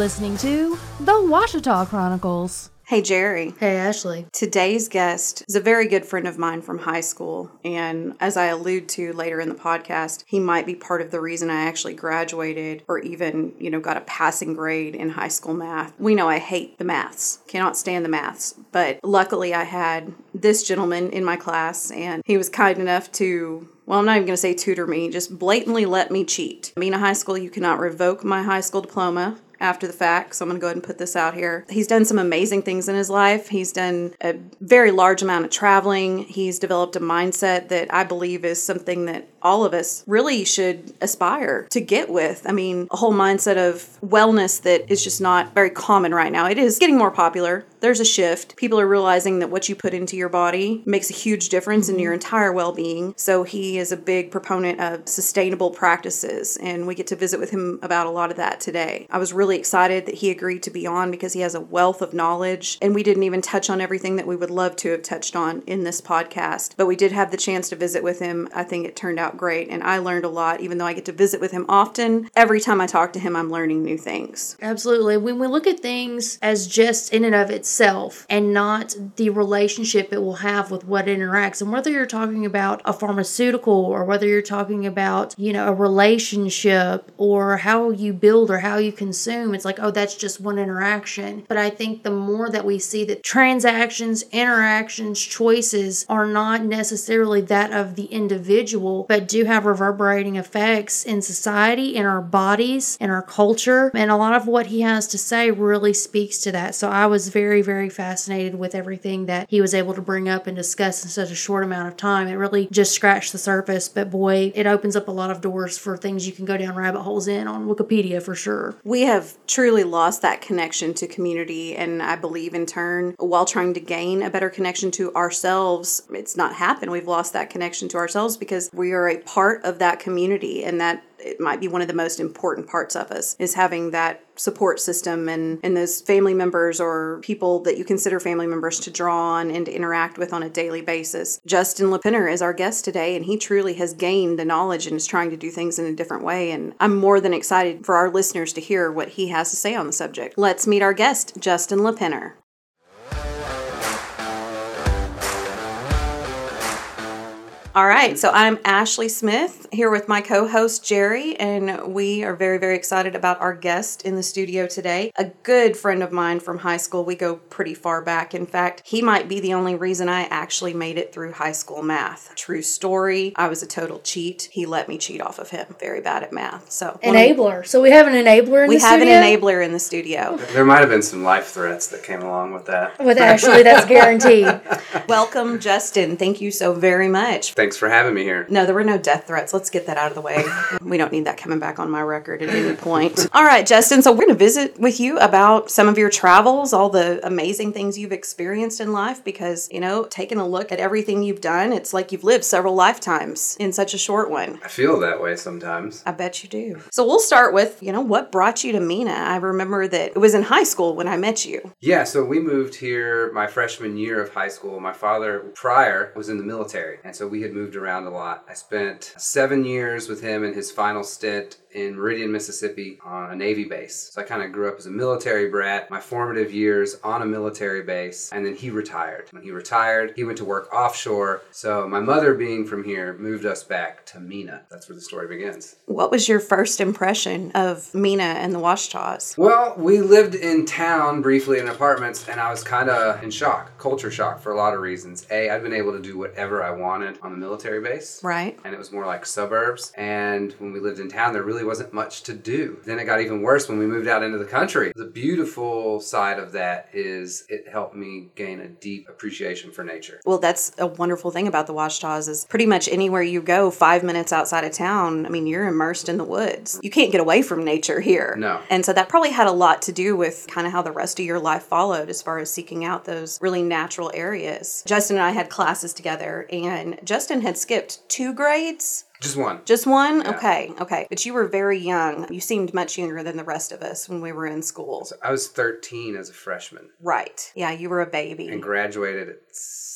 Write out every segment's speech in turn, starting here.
listening to The Washita Chronicles. Hey, Jerry. Hey, Ashley. Today's guest is a very good friend of mine from high school. And as I allude to later in the podcast, he might be part of the reason I actually graduated or even, got a passing grade in high school math. We know I hate the maths, cannot stand the maths. But luckily I had this gentleman in my class, and he was kind enough to... Well, I'm not even going to say tutor me, just blatantly let me cheat. Mena High School, you cannot revoke my high school diploma after the fact, so I'm going to go ahead and put this out here. He's done some amazing things in his life. He's done a very large amount of traveling. He's developed a mindset that I believe is something that all of us really should aspire to get with. I mean, a whole mindset of wellness that is just not very common right now. It is getting more popular. There's a shift. People are realizing that what you put into your body makes a huge difference in your entire well-being. So he is a big proponent of sustainable practices, and we get to visit with him about a lot of that today. I was really excited that he agreed to be on because he has a wealth of knowledge, and we didn't even touch on everything that we would love to have touched on in this podcast, but we did have the chance to visit with him. I think it turned out great, and I learned a lot. Even though I get to visit with him often, every time I talk to him, I'm learning new things. Absolutely. When we look at things as just in and of itself and not the relationship it will have with what interacts, and whether you're talking about a pharmaceutical or whether you're talking about, a relationship or how you build or how you consume, it's like, oh, that's just one interaction. But I think the more that we see that transactions, interactions, choices are not necessarily that of the individual, but do have reverberating effects in society, in our bodies, in our culture. And a lot of what he has to say really speaks to that. So I was very, very fascinated with everything that he was able to bring up and discuss in such a short amount of time. It really just scratched the surface, but boy, it opens up a lot of doors for things you can go down rabbit holes in on Wikipedia for sure. We have truly lost that connection to community, and I believe in turn, while trying to gain a better connection to ourselves, it's not happened. We've lost that connection to ourselves because we are a part of that community, and that it might be one of the most important parts of us is having that support system and those family members or people that you consider family members to draw on and to interact with on a daily basis. Justin LePinner is our guest today, and he truly has gained the knowledge and is trying to do things in a different way. And I'm more than excited for our listeners to hear what he has to say on the subject. Let's meet our guest, Justin LePinner. All right, so I'm Ashley Smith here with my co-host Jerry, and we are very, very excited about our guest in the studio today. A good friend of mine from high school. We go pretty far back. In fact, he might be the only reason I actually made it through high school math. True story. I was a total cheat. He let me cheat off of him. Very bad at math. So enabler. So we have an enabler in the studio? We have an enabler in the studio. There might have been some life threats that came along with that. With Ashley, that's guaranteed. Welcome, Justin. Thank you so very much. Thanks for having me here. No, there were no death threats. Let's get that out of the way. We don't need that coming back on my record at any point. All right, Justin, so we're going to visit with you about some of your travels, all the amazing things you've experienced in life, because, taking a look at everything you've done, it's like you've lived several lifetimes in such a short one. I feel that way sometimes. I bet you do. So we'll start with, what brought you to Mena? I remember that it was in high school when I met you. Yeah, so we moved here my freshman year of high school. My father, prior, was in the military, and so we had moved around a lot. I spent 7 years with him in his final stint in Meridian, Mississippi on a Navy base. So I kind of grew up as a military brat, my formative years on a military base, and then he retired. When he retired, he went to work offshore. So my mother, being from here, moved us back to Mena. That's where the story begins. What was your first impression of Mena and the Washitas? Well, we lived in town briefly in apartments, and I was kind of in shock, culture shock for a lot of reasons. A, I'd been able to do whatever I wanted on a military base. Right. And it was more like suburbs. And when we lived in town, there really wasn't much to do. Then it got even worse when we moved out into the country. The beautiful side of that is it helped me gain a deep appreciation for nature. Well, that's a wonderful thing about the Washitas is pretty much anywhere you go 5 minutes outside of town, I mean, you're immersed in the woods. You can't get away from nature here. No. And so that probably had a lot to do with kind of how the rest of your life followed as far as seeking out those really natural areas. Justin and I had classes together, and Justin had skipped 2 grades Just one. Just one? Yeah. Okay. But you were very young. You seemed much younger than the rest of us when we were in school. So I was 13 as a freshman. Right. Yeah, you were a baby. And graduated at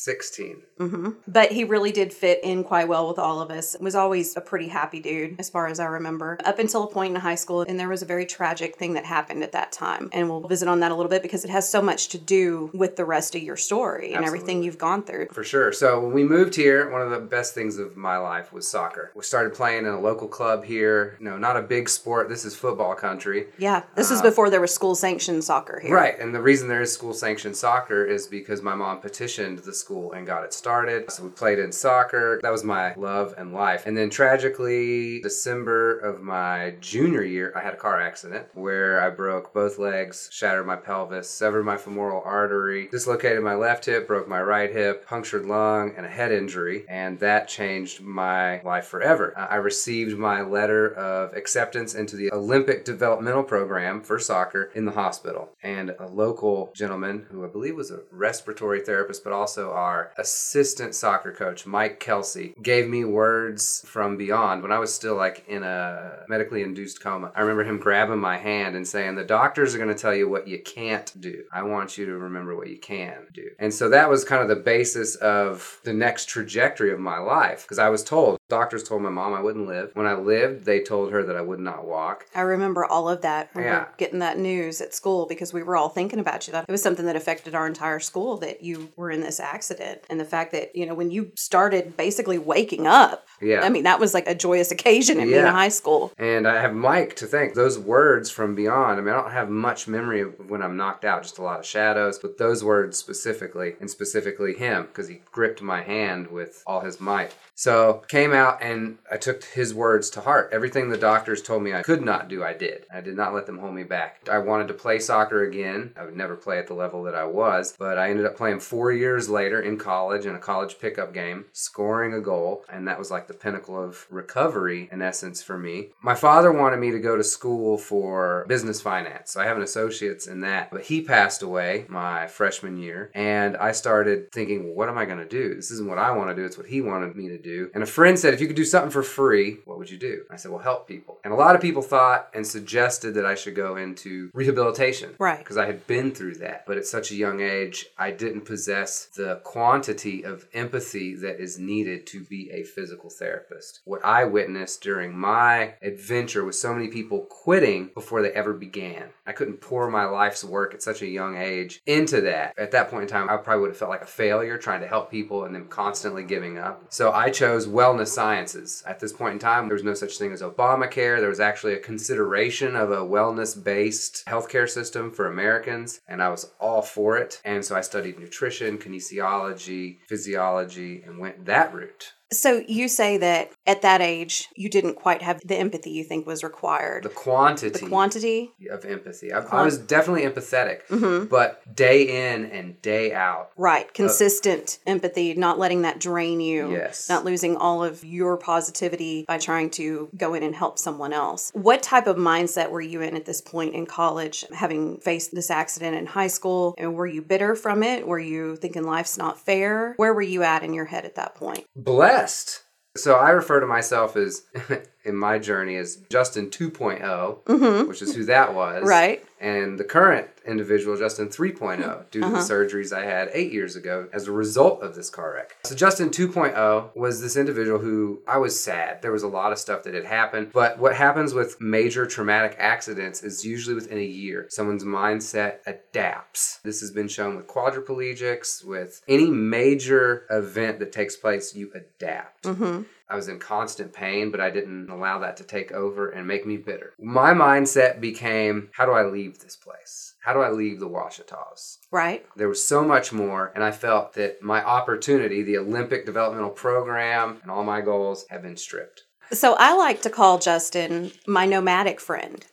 16. But he really did fit in quite well with all of us. Was always a pretty happy dude, as far as I remember, up until a point in high school. And there was a very tragic thing that happened at that time. And we'll visit on that a little bit because it has so much to do with the rest of your story and everything you've gone through. For sure. So when we moved here, one of the best things of my life was soccer. We started playing in a local club here. Not a big sport. This is football country. Yeah, this was before there was school-sanctioned soccer here. Right. And the reason there is school-sanctioned soccer is because my mom petitioned the school and got it started. So we played in soccer. That was my love and life. And then tragically, December of my junior year, I had a car accident where I broke both legs, shattered my pelvis, severed my femoral artery, dislocated my left hip, broke my right hip, punctured lung, and a head injury. And that changed my life forever. I received my letter of acceptance into the Olympic developmental program for soccer in the hospital. And a local gentleman who I believe was a respiratory therapist, but also our assistant soccer coach, Mike Kelsey, gave me words from beyond when I was still like in a medically induced coma. I remember him grabbing my hand and saying, the doctors are going to tell you what you can't do. I want you to remember what you can do. And so that was kind of the basis of the next trajectory of my life, because I was told, doctors told my mom I wouldn't live. When I lived, they told her that I would not walk. I remember all of that. I remember getting that news at school because we were all thinking about you. It was something that affected our entire school, that you were in this accident. And the fact that, when you started basically waking up, I mean, that was like a joyous occasion in being in high school. And I have Mike to thank. Those words from beyond, I mean, I don't have much memory of when I'm knocked out, just a lot of shadows, but those words specifically, and specifically him, because he gripped my hand with all his might. So came out and I took his words to heart. Everything the doctors told me I could not do, I did. I did not let them hold me back. I wanted to play soccer again. I would never play at the level that I was, but I ended up playing 4 years later in college in a college pickup game, scoring a goal, and that was like the pinnacle of recovery in essence for me. My father wanted me to go to school for business finance. So I have an associate's in that, but he passed away my freshman year, and I started thinking, well, what am I going to do? This isn't what I want to do. It's what he wanted me to do. And a friend said, if you could do something for free, what would you do? I said, well, help people. And a lot of people thought and suggested that I should go into rehabilitation. Right. Because I had been through that. But at such a young age, I didn't possess the quantity of empathy that is needed to be a physical therapist. What I witnessed during my adventure with so many people quitting before they ever began. I couldn't pour my life's work at such a young age into that. At that point in time, I probably would have felt like a failure trying to help people and then constantly giving up. So I chose wellness sciences. At this point in time, there was no such thing as Obamacare. There was actually a consideration of a wellness-based healthcare system for Americans, and I was all for it. And so I studied nutrition, kinesiology, physiology, and went that route. So you say that at that age, you didn't quite have the empathy you think was required. The quantity of empathy. I was definitely empathetic, but day in and day out. Right. Consistent empathy, not letting that drain you. Yes. Not losing all of your positivity by trying to go in and help someone else. What type of mindset were you in at this point in college, having faced this accident in high school? And were you bitter from it? Were you thinking life's not fair? Where were you at in your head at that point? Blessed. So I refer to myself as, in my journey, as Justin 2.0, which is who that was. Right. And the current individual, Justin 3.0, due to the surgeries I had 8 years ago as a result of this car wreck. So Justin 2.0 was this individual who I was sad. There was a lot of stuff that had happened. But what happens with major traumatic accidents is usually within a year, someone's mindset adapts. This has been shown with quadriplegics, with any major event that takes place, you adapt. I was in constant pain, but I didn't allow that to take over and make me bitter. My mindset became, how do I leave this place? How do I leave the Ouachitas? Right. There was so much more, and I felt that my opportunity, the Olympic developmental program, and all my goals have been stripped. So I like to call Justin my nomadic friend.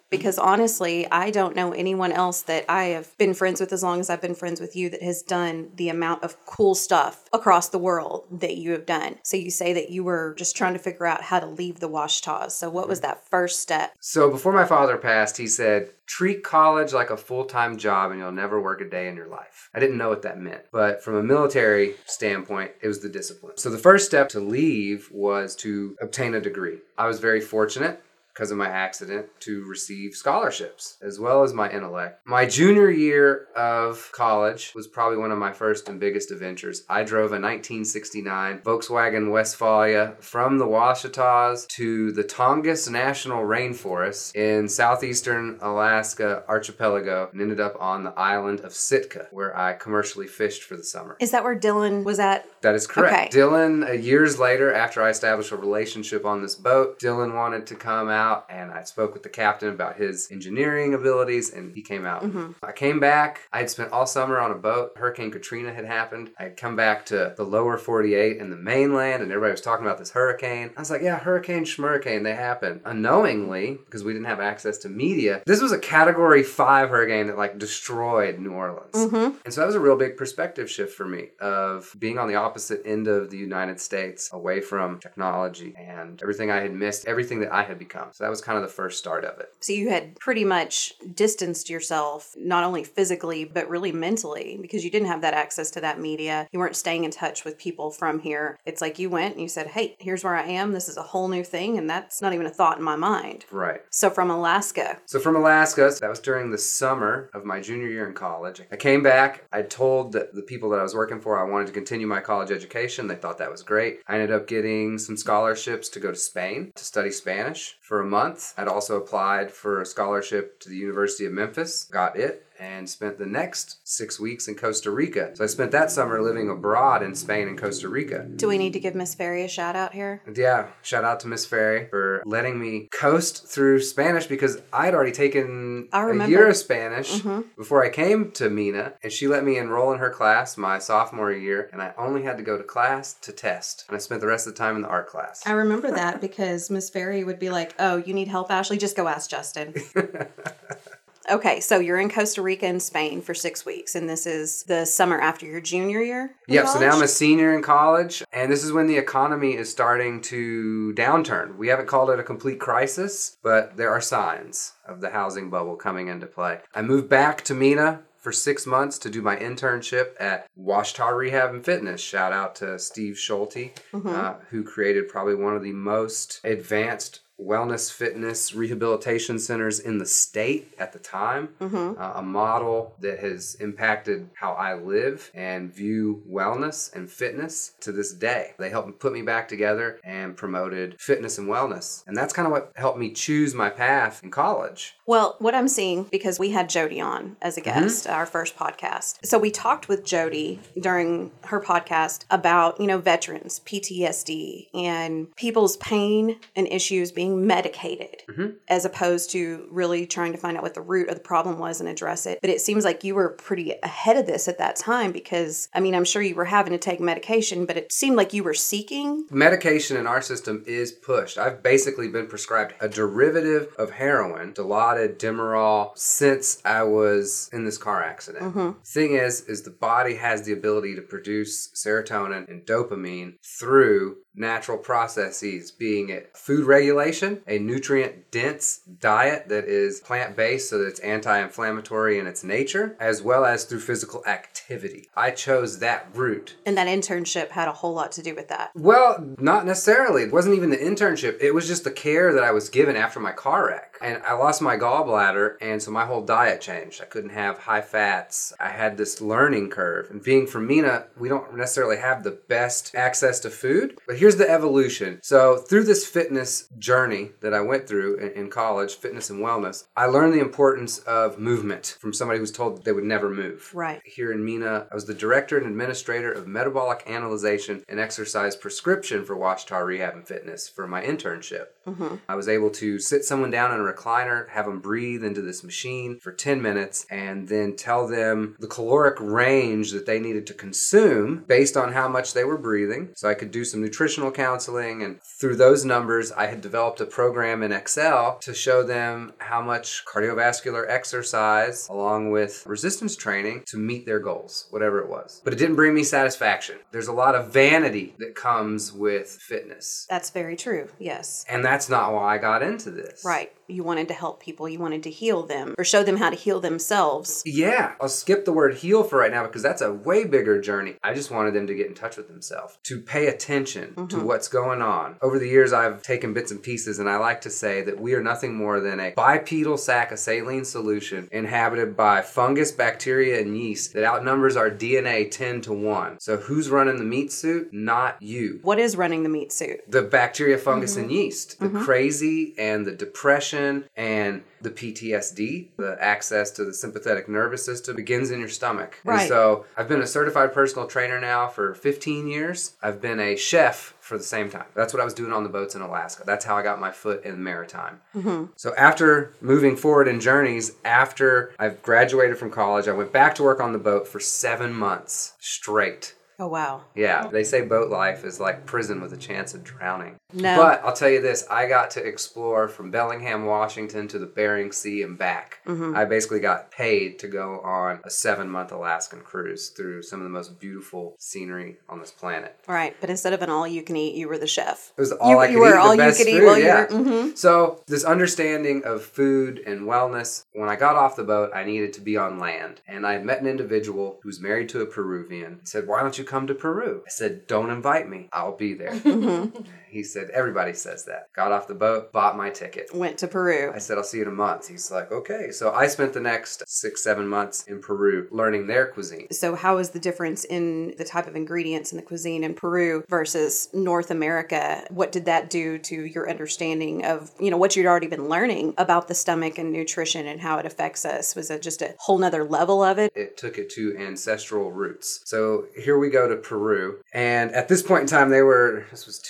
because honestly, I don't know anyone else that I have been friends with as long as I've been friends with you that has done the amount of cool stuff across the world that you have done. So you say that you were just trying to figure out how to leave the Ouachitas. So what was that first step? So before my father passed, he said, treat college like a full-time job and you'll never work a day in your life. I didn't know what that meant, but from a military standpoint, it was the discipline. So the first step to leave was to obtain a degree. I was very fortunate, because of my accident, to receive scholarships as well as my intellect. My junior year of college was probably one of my first and biggest adventures. I drove a 1969 Volkswagen Westfalia from the Ouachitas to the Tongass National Rainforest in southeastern Alaska archipelago and ended up on the island of Sitka, where I commercially fished for the summer. Is that where Dylan was at? That is correct. Okay. Dylan, years later, after I established a relationship on this boat, Dylan wanted to come out, and I spoke with the captain about his engineering abilities, and he came out. I came back. I had spent all summer on a boat. Hurricane Katrina had happened. I had come back to the lower 48 and the mainland, and everybody was talking about this hurricane. I was like, yeah, hurricane, schmurricane, they happen. Unknowingly, because we didn't have access to media, this was a Category 5 hurricane that destroyed New Orleans. And so that was a real big perspective shift for me of being on the opposite end of the United States, away from technology and everything I had missed, everything that I had become. So that was kind of the first start of it. So you had pretty much distanced yourself, not only physically, but really mentally, because you didn't have that access to that media. You weren't staying in touch with people from here. It's like you went and you said, hey, here's where I am. This is a whole new thing. And that's not even a thought in my mind. Right. So from Alaska, that was during the summer of my junior year in college. I came back. I told the people that I was working for I wanted to continue my college education. They thought that was great. I ended up getting some scholarships to go to Spain to study Spanish for a month. I'd also applied for a scholarship to the University of Memphis, got it, and spent the next 6 weeks in Costa Rica. So I spent that summer living abroad in Spain and Costa Rica. Do we need to give Miss Ferry a shout out here? Yeah, shout out to Miss Ferry for letting me coast through Spanish because I'd already taken a year of Spanish before I came to Mina, and she let me enroll in her class my sophomore year, and I only had to go to class to test. And I spent the rest of the time in the art class. I remember that because Miss Ferry would be like, oh, you need help, Ashley? Just go ask Justin. Okay, so you're in Costa Rica and Spain for 6 weeks, and this is the summer after your junior year? Yep, so now I'm a senior in college, and this is when the economy is starting to downturn. We haven't called it a complete crisis, but there are signs of the housing bubble coming into play. I moved back to Mina for 6 months to do my internship at Ouachita Rehab and Fitness. Shout out to Steve Schulte, who created probably one of the most advanced wellness, fitness, rehabilitation centers in the state at the time. A model that has impacted how I live and view wellness and fitness to this day. They helped put me back together and promoted fitness and wellness. And that's kind of what helped me choose my path in college. Well, what I'm seeing, because we had Jody on as a guest, our first podcast. So we talked with Jody during her podcast about, veterans, PTSD, and people's pain and issues being medicated as opposed to really trying to find out what the root of the problem was and address it. But it seems like you were pretty ahead of this at that time because, I'm sure you were having to take medication, but it seemed like you were seeking. Medication in our system is pushed. I've basically been prescribed a derivative of heroin, Dilaudid, Demerol, since I was in this car accident. Thing is the body has the ability to produce serotonin and dopamine through natural processes, being it food regulation, a nutrient-dense diet that is plant-based so that it's anti-inflammatory in its nature, as well as through physical activity. I chose that route. And that internship had a whole lot to do with that. Well, not necessarily. It wasn't even the internship. It was just the care that I was given after my car wreck. And I lost my gallbladder, and so my whole diet changed. I couldn't have high fats. I had this learning curve. And being from Mina, we don't necessarily have the best access to food. But here's the evolution. So through this fitness journey that I went through in college, fitness and wellness, I learned the importance of movement from somebody who was told they would never move. Right. Here in Mina, I was the director and administrator of metabolic analyzation and exercise prescription for Ouachita Rehab and Fitness for my internship. I was able to sit someone down in a recliner, have them breathe into this machine for 10 minutes, and then tell them the caloric range that they needed to consume based on how much they were breathing. So I could do some nutritional counseling, and through those numbers, I had developed a program in Excel to show them how much cardiovascular exercise along with resistance training to meet their goals, whatever it was. But it didn't bring me satisfaction. There's a lot of vanity that comes with fitness. That's very true. Yes. And that's not why I got into this. Right. You wanted to help people. You wanted to heal them or show them how to heal themselves. Yeah. I'll skip the word heal for right now because that's a way bigger journey. I just wanted them to get in touch with themselves, to pay attention to what's going on. Over the years, I've taken bits and pieces, and I like to say that we are nothing more than a bipedal sac of saline solution inhabited by fungus, bacteria, and yeast that outnumbers our DNA 10 to 1. So who's running the meat suit? Not you. What is running the meat suit? The bacteria, fungus, and yeast. The crazy and the depression and the PTSD, the access to the sympathetic nervous system, begins in your stomach. Right. And so I've been a certified personal trainer now for 15 years. I've been a chef for the same time. That's what I was doing on the boats in Alaska. That's how I got my foot in maritime. So after moving forward in journeys, after I've graduated from college, I went back to work on the boat for 7 months straight. Oh, wow. Yeah, they say boat life is like prison with a chance of drowning. No. But I'll tell you this, I got to explore from Bellingham, Washington to the Bering Sea and back. I basically got paid to go on a 7-month Alaskan cruise through some of the most beautiful scenery on this planet. Right. But instead of an all-you-can-eat, you were the chef. It was all I could eat, the best food, Well, So this understanding of food and wellness, when I got off the boat, I needed to be on land. And I met an individual who was married to a Peruvian. He said, "Why don't you come to Peru?" I said, "Don't invite me. I'll be there." He said, "Everybody says that." Got off the boat, bought my ticket. Went to Peru. I said, "I'll see you in a month." He's like, "Okay." So I spent the next 6-7 months in Peru learning their cuisine. So how is the difference in the type of ingredients in the cuisine in Peru versus North America? What did that do to your understanding of, what you'd already been learning about the stomach and nutrition and how it affects us? Was it just a whole nother level of it? It took it to ancestral roots. So here we go to Peru. And at this point in time, this was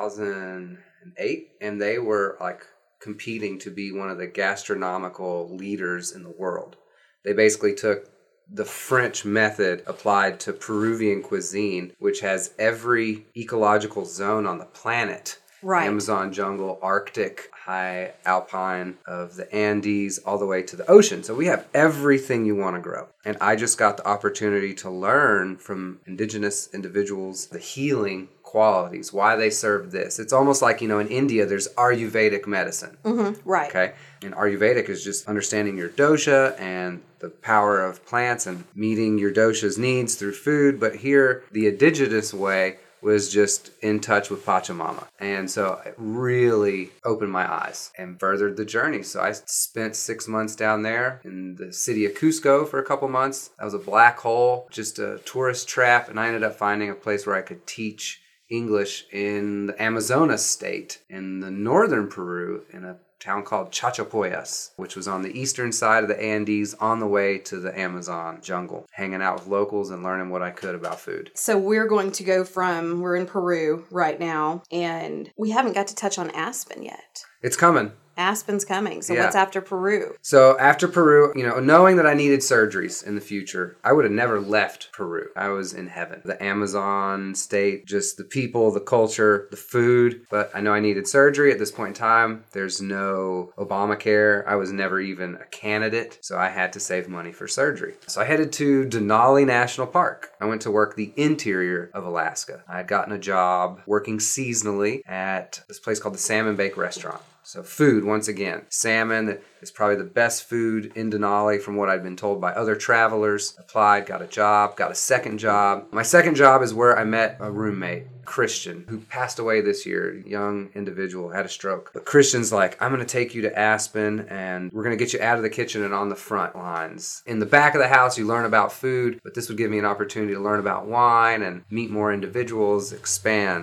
2008, and they were like competing to be one of the gastronomical leaders in the world. They basically took the French method applied to Peruvian cuisine, which has every ecological zone on the planet. Right. Amazon jungle, Arctic, high alpine of the Andes, all the way to the ocean. So we have everything you want to grow. And I just got the opportunity to learn from indigenous individuals the healing qualities, why they serve this. It's almost like, in India, there's Ayurvedic medicine. Right. Okay. And Ayurvedic is just understanding your dosha and the power of plants and meeting your dosha's needs through food. But here, the indigenous way was just in touch with Pachamama. And so it really opened my eyes and furthered the journey. So I spent 6 months down there in the city of Cusco for a couple months. That was a black hole, just a tourist trap. And I ended up finding a place where I could teach English in the Amazonas state in the northern Peru in a town called Chachapoyas, which was on the eastern side of the Andes on the way to the Amazon jungle, hanging out with locals and learning what I could about food. So we're going to go we're in Peru right now, and we haven't got to touch on Aspen yet. It's coming. Aspen's coming. So Yeah. what's after Peru? So after Peru, knowing that I needed surgeries in the future, I would have never left Peru. I was in heaven. The Amazon state, just the people, the culture, the food. But I know I needed surgery at this point in time. There's no Obamacare. I was never even a candidate. So I had to save money for surgery. So I headed to Denali National Park. I went to work the interior of Alaska. I had gotten a job working seasonally at this place called the Salmon Bake Restaurant. So food, once again, salmon is probably the best food in Denali from what I'd been told by other travelers. Applied, got a job, got a second job. My second job is where I met a roommate, Christian, who passed away this year. A young individual, had a stroke. But Christian's like, "I'm going to take you to Aspen and we're going to get you out of the kitchen and on the front lines. In the back of the house, you learn about food, but this would give me an opportunity to learn about wine and meet more individuals, expand."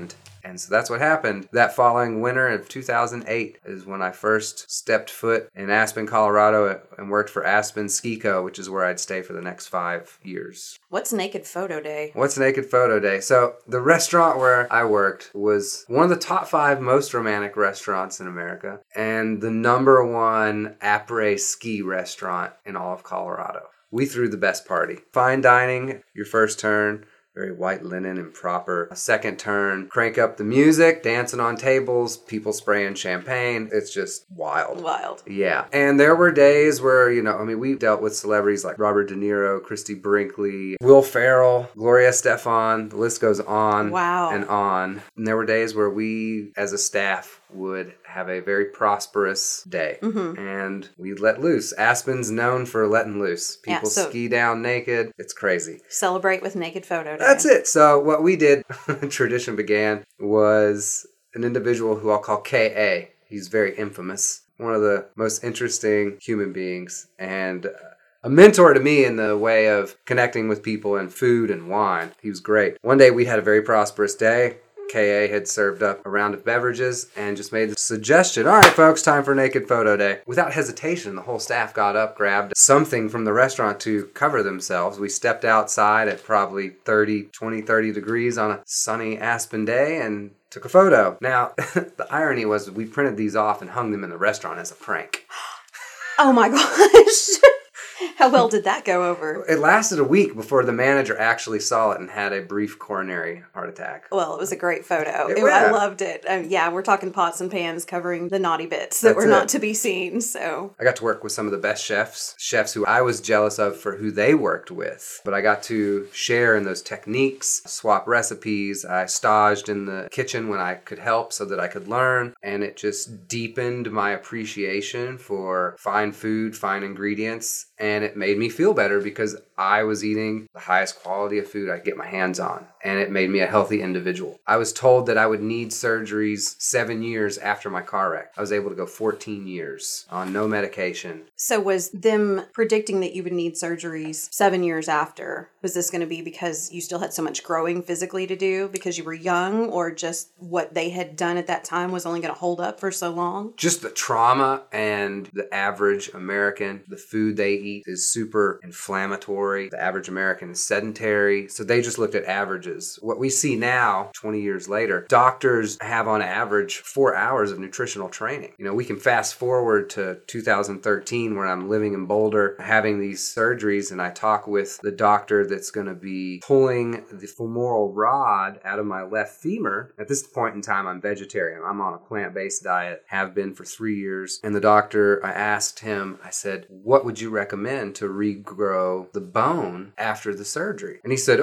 And so that's what happened. That following winter of 2008 is when I first stepped foot in Aspen, Colorado, and worked for Aspen Ski Co., which is where I'd stay for the next 5 years. What's Naked Photo Day? What's Naked Photo Day? So the restaurant where I worked was one of the top 5 most romantic restaurants in America and the number 1 après ski restaurant in all of Colorado. We threw the best party. Fine dining, your first turn, very white linen and proper. A second turn, crank up the music, dancing on tables, people spraying champagne. It's just wild. Wild. Yeah. And there were days where, we dealt with celebrities like Robert De Niro, Christy Brinkley, Will Ferrell, Gloria Estefan. The list goes on and on. And there were days where we, as a staff, would have a very prosperous day. And we let loose. Aspen's known for letting loose. People ski down naked. It's crazy. Celebrate with Naked Photo Day. That's it. So what we did, tradition began, was an individual who I'll call K.A. He's very infamous. One of the most interesting human beings. And a mentor to me in the way of connecting with people and food and wine. He was great. One day we had a very prosperous day. K.A. had served up a round of beverages and just made the suggestion, all right, folks, time for Naked Photo Day. Without hesitation, the whole staff got up, grabbed something from the restaurant to cover themselves. We stepped outside at probably 30 degrees on a sunny Aspen day and took a photo. Now, the irony was we printed these off and hung them in the restaurant as a prank. Oh my gosh. How well did that go over? It lasted a week before the manager actually saw it and had a brief coronary heart attack. Well, it was a great photo. Yeah. I loved it. We're talking pots and pans covering the naughty bits that were not to be seen. So I got to work with some of the best chefs who I was jealous of for who they worked with. But I got to share in those techniques, swap recipes. I staged in the kitchen when I could help so that I could learn. And it just deepened my appreciation for fine food, fine ingredients. And it made me feel better because I was eating the highest quality of food I could get my hands on. And it made me a healthy individual. I was told that I would need surgeries 7 years after my car wreck. I was able to go 14 years on no medication. So was them predicting that you would need surgeries 7 years after, was this going to be because you still had so much growing physically to do because you were young, or just what they had done at that time was only going to hold up for so long? Just the trauma and the average American, the food they eat is super inflammatory. The average American is sedentary. So they just looked at averages. What we see now, 20 years later, doctors have on average 4 hours of nutritional training. We can fast forward to 2013 when I'm living in Boulder, having these surgeries, and I talk with the doctor that's going to be pulling the femoral rod out of my left femur. At this point in time, I'm vegetarian. I'm on a plant-based diet, have been for 3 years. And the doctor, I asked him, I said, what would you recommend to regrow the bone after the surgery? And he said,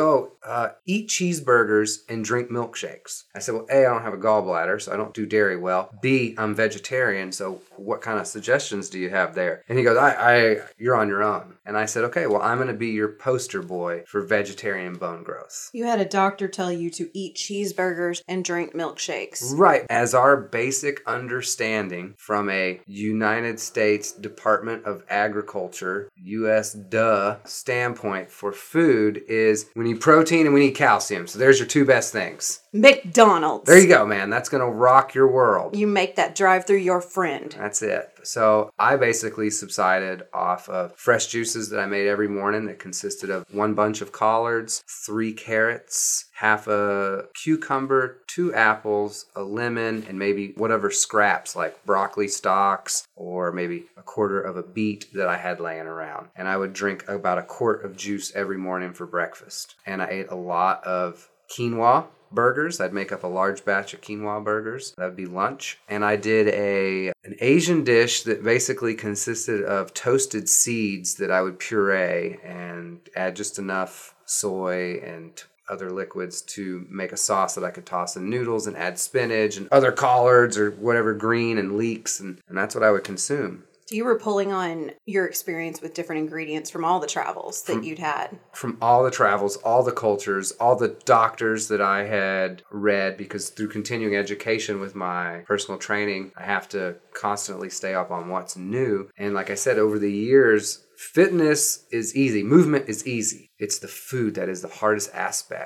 eat cheeseburgers and drink milkshakes. I said, well, A, I don't have a gallbladder, so I don't do dairy well. B, I'm vegetarian, so what kind of suggestions do you have there? And he goes, you're on your own. And I said, okay, well, I'm going to be your poster boy for vegetarian bone growth. You had a doctor tell you to eat cheeseburgers and drink milkshakes. Right. As our basic understanding from a United States Department of Agriculture, U.S. standpoint for food is we need protein and we need calcium. So there's your two best things. McDonald's. There you go, man. That's going to rock your world. You make that drive through your friend. That's it. So I basically subsided off of fresh juices that I made every morning that consisted of 1 bunch of collards, 3 carrots, half a cucumber, 2 apples, a lemon, and maybe whatever scraps like broccoli stalks or maybe a quarter of a beet that I had laying around. And I would drink about a quart of juice every morning for breakfast. And I ate a lot of quinoa burgers. I'd make up a large batch of quinoa burgers. That would be lunch. And I did an Asian dish that basically consisted of toasted seeds that I would puree and add just enough soy and other liquids to make a sauce that I could toss in noodles and add spinach and other collards or whatever green and leeks. And that's what I would consume. So you were pulling on your experience with different ingredients from all the travels that you'd had. From all the travels, all the cultures, all the doctors that I had read, because through continuing education with my personal training, I have to constantly stay up on what's new. And like I said, over the years, fitness is easy. Movement is easy. It's the food that is the hardest aspect.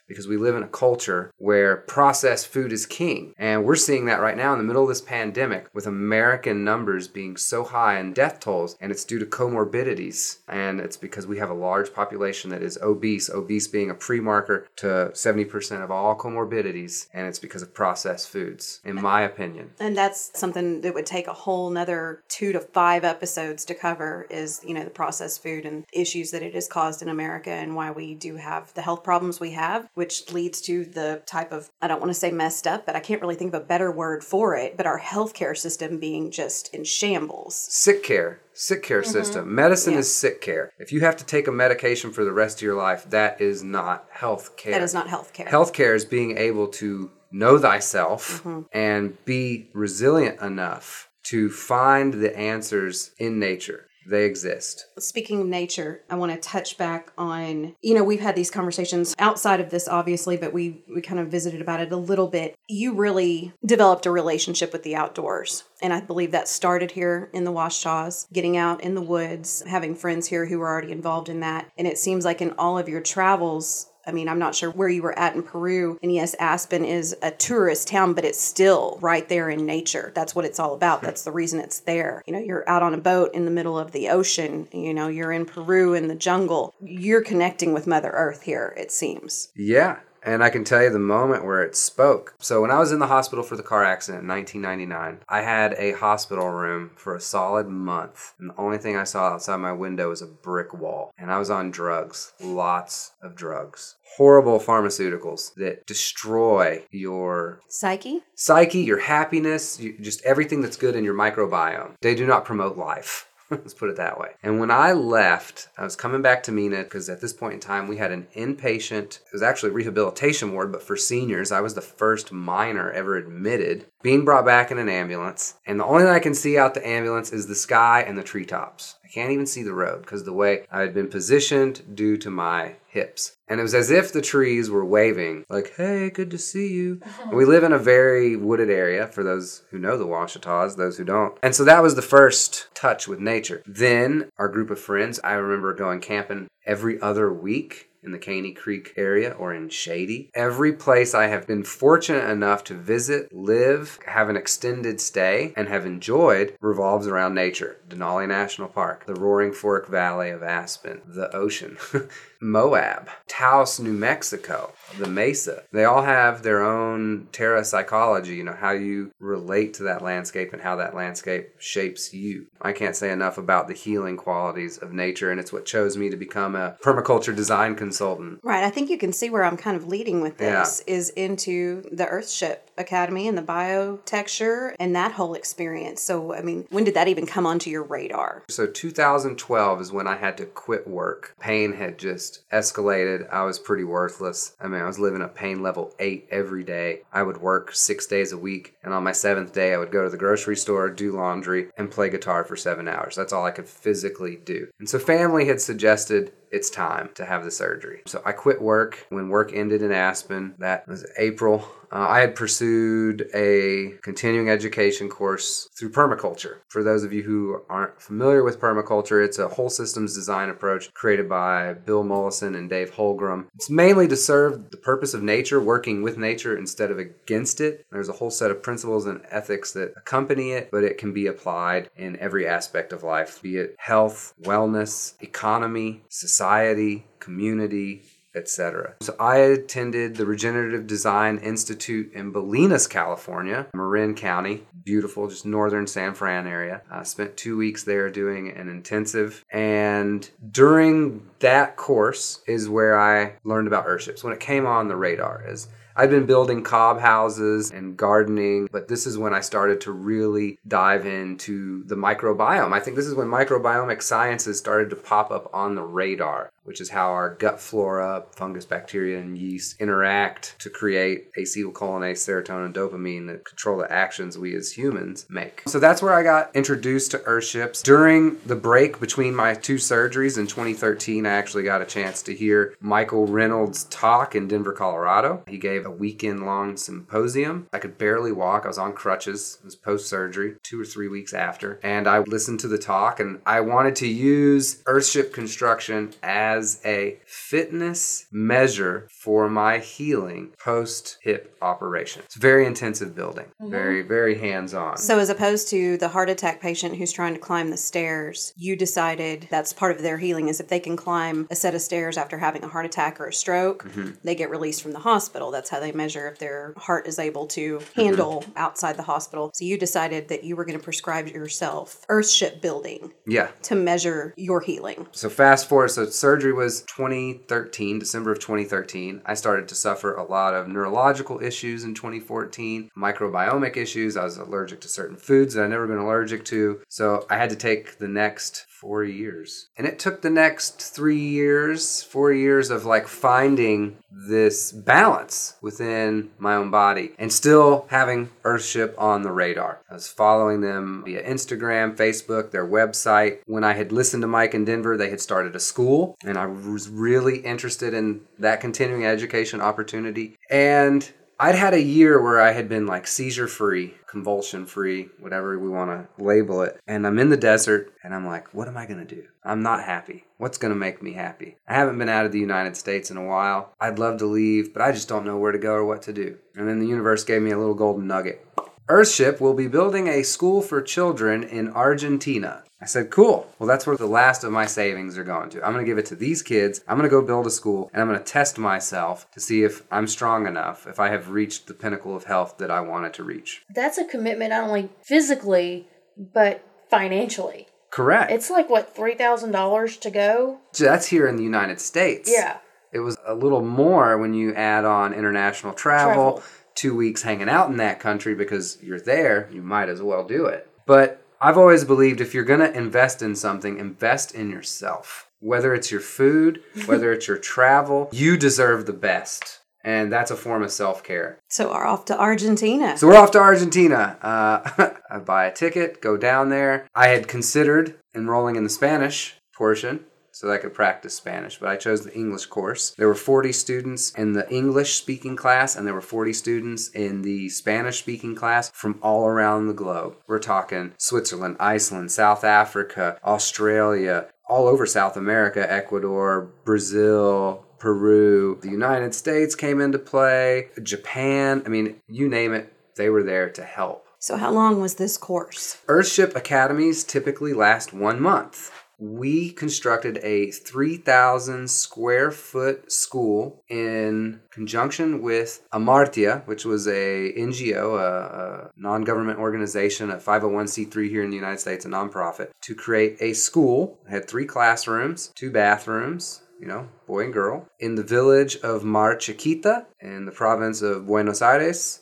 because we live in a culture where processed food is king. And we're seeing that right now in the middle of this pandemic with American numbers being so high and death tolls, and it's due to comorbidities. And it's because we have a large population that is obese being a pre-marker to 70% of all comorbidities, and it's because of processed foods, in my opinion. And that's something that would take a whole nother 2 to 5 episodes to cover is, the processed food and issues that it has caused in America and why we do have the health problems we have, which leads to the type of, I don't want to say messed up, but I can't really think of a better word for it, but our healthcare system being just in shambles. Sick care system. Medicine is sick care. If you have to take a medication for the rest of your life, that is not health care. That is not health care. Health care is being able to know thyself and be resilient enough to find the answers in nature. They exist. Speaking of nature, I want to touch back on, we've had these conversations outside of this, obviously, but we kind of visited about it a little bit. You really developed a relationship with the outdoors. And I believe that started here in the Washtenaws, getting out in the woods, having friends here who were already involved in that. And it seems like in all of your travels, I'm not sure where you were at in Peru. And yes, Aspen is a tourist town, but it's still right there in nature. That's what it's all about. That's the reason it's there. You're out on a boat in the middle of the ocean. You're in Peru in the jungle. You're connecting with Mother Earth here, it seems. Yeah. And I can tell you the moment where it spoke. So when I was in the hospital for the car accident in 1999, I had a hospital room for a solid month. And the only thing I saw outside my window was a brick wall. And I was on drugs, lots of drugs. Horrible pharmaceuticals that destroy your psyche, your happiness, just everything that's good in your microbiome. They do not promote life. Let's put it that way. And when I left, I was coming back to Mena because at this point in time, we had an inpatient, it was actually a rehabilitation ward, but for seniors. I was the first minor ever admitted, being brought back in an ambulance. And the only thing I can see out the ambulance is the sky and the treetops. I can't even see the road because of the way I had been positioned due to my hips. And it was as if the trees were waving, like, hey, good to see you. And we live in a very wooded area, for those who know the Washtenaws, those who don't. And so that was the first touch with nature. Then our group of friends, I remember going camping every other week in the Caney Creek area or in Shady. Every place I have been fortunate enough to visit, live, have an extended stay, and have enjoyed revolves around nature. Denali National Park, the Roaring Fork Valley of Aspen, the ocean, Moab, Taos, New Mexico, the Mesa. They all have their own terrapsychology, how you relate to that landscape and how that landscape shapes you. I can't say enough about the healing qualities of nature, and it's what chose me to become a permaculture design consultant. Right. I think you can see where I'm kind of leading with this is into the Earthship Academy and the biotexture and that whole experience. So, when did that even come onto your radar? So 2012 is when I had to quit work. Pain had just escalated. I was pretty worthless. I was living at pain level 8 every day. I would work 6 days a week. And on my 7th day, I would go to the grocery store, do laundry, and play guitar for 7 hours. That's all I could physically do. And so family had suggested it's time to have the surgery. So I quit work when work ended in Aspen. That was April. I had pursued a continuing education course through permaculture. For those of you who aren't familiar with permaculture, it's a whole systems design approach created by Bill Mollison and Dave Holgram. It's mainly to serve the purpose of nature, working with nature instead of against it. There's a whole set of principles and ethics that accompany it, but it can be applied in every aspect of life, be it health, wellness, economy, society, community, etc. So I attended the Regenerative Design Institute in Bolinas, California, Marin County, beautiful, just northern San Fran area. I spent 2 weeks there doing an intensive, and during that course is where I learned about earthships. When it came on the radar, is I'd been building cob houses and gardening, but this is when I started to really dive into the microbiome. I think this is when microbiomic sciences started to pop up on the radar, which is how our gut flora, fungus, bacteria, and yeast interact to create acetylcholinease, serotonin, dopamine that control the actions we as humans make. So that's where I got introduced to earthships. During the break between my 2 surgeries in 2013, I actually got a chance to hear Michael Reynolds talk in Denver, Colorado. He gave a weekend-long symposium. I could barely walk. I was on crutches. It was post-surgery, 2 or 3 weeks after. And I listened to the talk, and I wanted to use Earthship Construction as a fitness measure for my healing post-hip operation. It's a very intensive building. Very, very hands-on. So as opposed to the heart attack patient who's trying to climb the stairs, you decided that's part of their healing is if they can climb a set of stairs after having a heart attack or a stroke, they get released from the hospital. That's how they measure if their heart is able to handle outside the hospital. So you decided that you were going to prescribe yourself Earthship building to measure your healing. So fast forward, so surgery was 2013, December of 2013. I started to suffer a lot of neurological issues in 2014, microbiomic issues. I was allergic to certain foods that I'd never been allergic to. So I had to take the next 4 years. And it took the next 4 years of like finding this balance within my own body and still having Earthship on the radar. I was following them via Instagram, Facebook, their website. When I had listened to Mike in Denver, they had started a school, and I was really interested in that continuing education opportunity. And I'd had a year where I had been like seizure-free, convulsion-free, whatever we want to label it. And I'm in the desert, and I'm like, what am I going to do? I'm not happy. What's going to make me happy? I haven't been out of the United States in a while. I'd love to leave, but I just don't know where to go or what to do. And then the universe gave me a little golden nugget. Earthship will be building a school for children in Argentina. I said, cool. Well, that's where the last of my savings are going to. I'm going to give it to these kids. I'm going to go build a school, and I'm going to test myself to see if I'm strong enough, if I have reached the pinnacle of health that I wanted to reach. That's a commitment not only physically, but financially. Correct. It's like, what, $3,000 to go? So that's here in the United States. Yeah. It was a little more when you add on international travel. 2 weeks hanging out in that country because you're there, you might as well do it. But I've always believed if you're going to invest in something, invest in yourself. Whether it's your food, whether it's your travel, you deserve the best. And that's a form of self-care. So we're off to Argentina. I buy a ticket, go down there. I had considered enrolling in the Spanish portion so that I could practice Spanish, but I chose the English course. There were 40 students in the English-speaking class, and there were 40 students in the Spanish-speaking class from all around the globe. We're talking Switzerland, Iceland, South Africa, Australia, all over South America, Ecuador, Brazil, Peru. The United States came into play, Japan. I mean, you name it, they were there to help. So how long was this course? Earthship academies typically last 1 month. We constructed a 3,000 square foot school in conjunction with Amartya, which was a NGO, a non-government organization, a 501c3 here in the United States, a nonprofit, to create a school. It had 3 classrooms, 2 bathrooms, boy and girl, in the village of Mar Chiquita in the province of Buenos Aires.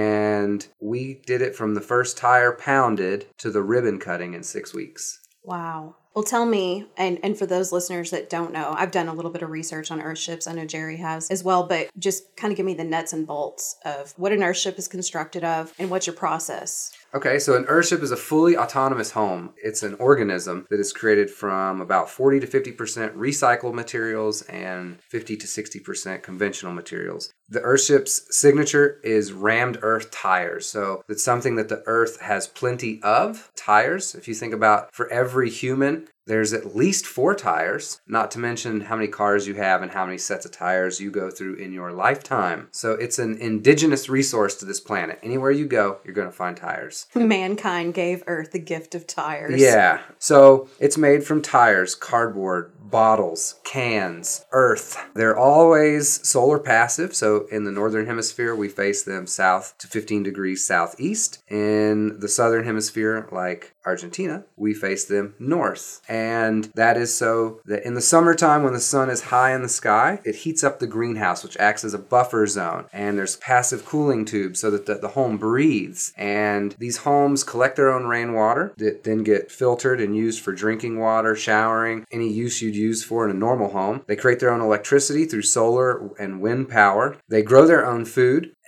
And we did it from the first tire pounded to the ribbon cutting in 6 weeks. Wow. Well, tell me, and for those listeners that don't know, I've done a little bit of research on Earthships. I know Jerry has as well, but just kind of give me the nuts and bolts of what an Earthship is constructed of and what's your process. Okay, so an Earthship is a fully autonomous home. It's an organism that is created from about 40 to 50% recycled materials and 50 to 60% conventional materials. The Earthship's signature is rammed earth tires. So it's something that the earth has plenty of, tires. If you think about for every human, there's at least 4 tires, not to mention how many cars you have and how many sets of tires you go through in your lifetime. So it's an indigenous resource to this planet. Anywhere you go, you're going to find tires. Mankind gave Earth the gift of tires. Yeah. So it's made from tires, cardboard, bottles, cans, earth. They're always solar passive. So in the northern hemisphere, we face them south to 15 degrees southeast. In the southern hemisphere, like Argentina, we face them north. And that is so that in the summertime when the sun is high in the sky, it heats up the greenhouse, which acts as a buffer zone. And there's passive cooling tubes so that the home breathes. And these homes collect their own rainwater that then get filtered and used for drinking water, showering, any use you'd use for in a normal home. They create their own electricity through solar and wind power. They grow their own food.